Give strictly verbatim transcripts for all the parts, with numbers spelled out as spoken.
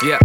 Yeah.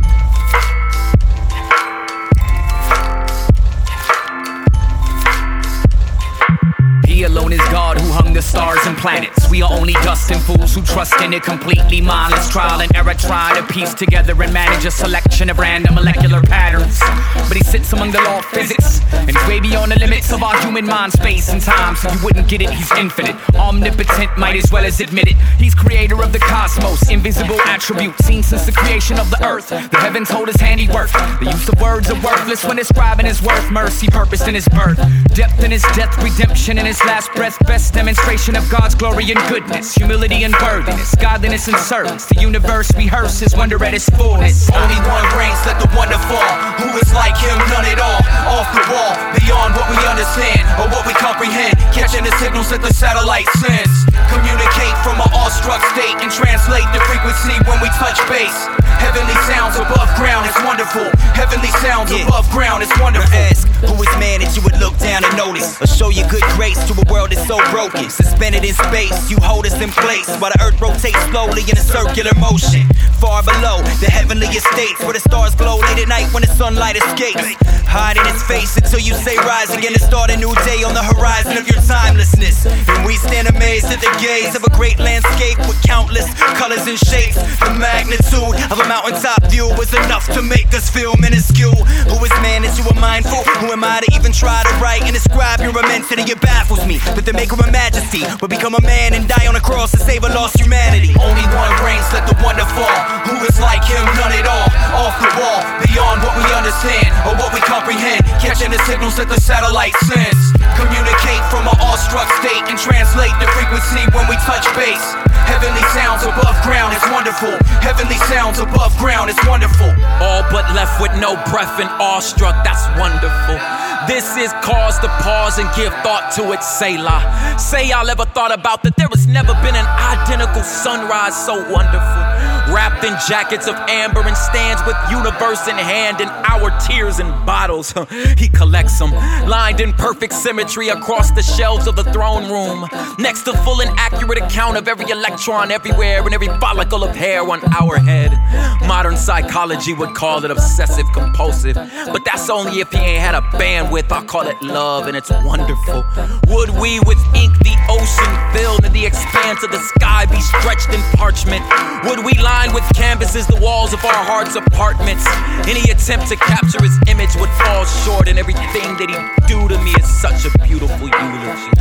He alone is God who hung the stars and planets. We are only dust and fools who trust in it completely mindless. Trial and error trying to piece together and manage a selection of random molecular patterns. But he sits among the law of physics, and he's way beyond the limits of our human mind, space and time. So you wouldn't get it, he's infinite, omnipotent, might as well as admit it. He's creator of the cosmos, invisible attribute seen since the creation of the earth. The heavens hold his handiwork. The use of words are worthless when describing his worth. Mercy, purpose in his birth, depth in his death, redemption in his last breath. Best demonstration of God's glory and goodness, humility and worthiness, godliness and service. The universe rehearses wonder at his fullness. Only one reigns, let the wonder fall. Who is like him? None at all. Off the wall, beyond what we understand or what we comprehend. Catching the signals that the satellite sends. Communicate from an awestruck state and translate the frequency when we touch base. Heavenly sounds above ground, it's wonderful. Heavenly sounds yeah. above ground, it's wonderful. Ask who is man that you would look down and notice, or show your good grace to a world that's so broken. Suspended in space, you hold us in place while the earth rotates slowly in a circular motion. Far below the heavenly estates, where the stars glow late at night when the sunlight escapes. Hide in its face until you say rise again and start a new day on the horizon of your timelessness. And we stand amazed at the gaze of a great landscape with countless colors and shapes. The magnitude of a mountaintop view was enough to make us feel minuscule. Who is man that you are mindful? Who am I to even try to write and describe your immensity? It baffles me that the maker of majesty would become a man and die on a cross to save a lost humanity. Only one reigns, let the wonder fall. Who is like him? None at all. Off the wall, beyond what we understand or what we comprehend. Catching the signals that the satellite sends. Communicate from an awestruck state and translate the frequency when we touch base. Heavenly sounds above ground, it's wonderful. Heavenly sounds above ground, it's wonderful. All but left with no breath and awestruck, that's wonderful. This is cause to pause and give thought to it, Selah. Say y'all ever thought about that there has never been an identical sunrise so wonderful. Wrapped in jackets of amber and stands with universe in hand and our tears in bottles. He collects them, lined in perfect symmetry across the shelves of the throne room. Next to full and accurate account of every electron everywhere and every follicle of hair on our head. Modern psychology would call it obsessive compulsive, but that's only if he ain't had a bandwidth. I'll call it love and it's wonderful. Would we with ink the ocean filled and the expanse of the sky be stretched in parchment? Would we line with canvases the walls of our hearts' apartments? Any attempt to capture his image would fall short, and everything that he do to me is such a beautiful eulogy.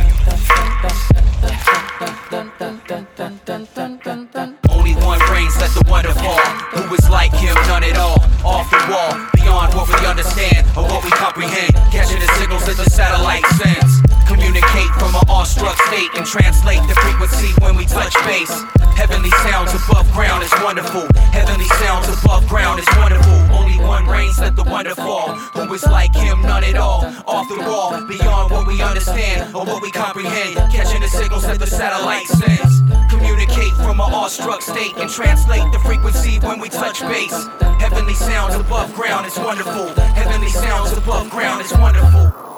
Only one reigns, let the wonder fall. Who is like him? None at all. Off the wall, beyond what we understand or what we comprehend. Catching the signals that the satellite sends. Communicate from an awestruck state and translate the frequency when we touch base. Heavenly sounds above ground is wonderful. Heavenly sounds above ground is wonderful. Only one reigns, let the wonder fall. Who is like him? None at all. Off the wall, beyond what we understand or what we comprehend. Catching the signals that the satellite sends. Communicate from an awestruck state and translate the frequency when we touch base. Heavenly sounds above ground is wonderful. Heavenly sounds above ground is wonderful.